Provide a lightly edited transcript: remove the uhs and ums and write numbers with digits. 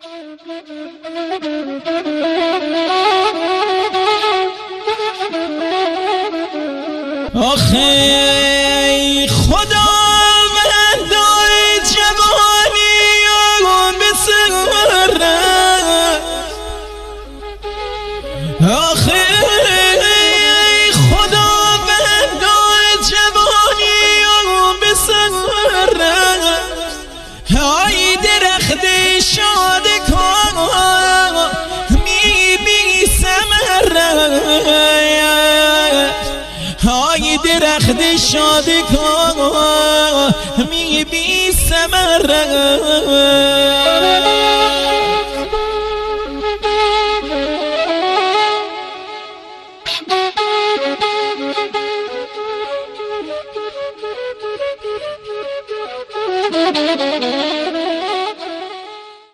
آخه خدا وندای جوانی و بسره، آخه خدا وندای جوانی و بسره، های درخت شادکان می بی ثمره، های درخت شادکان می بی ثمره.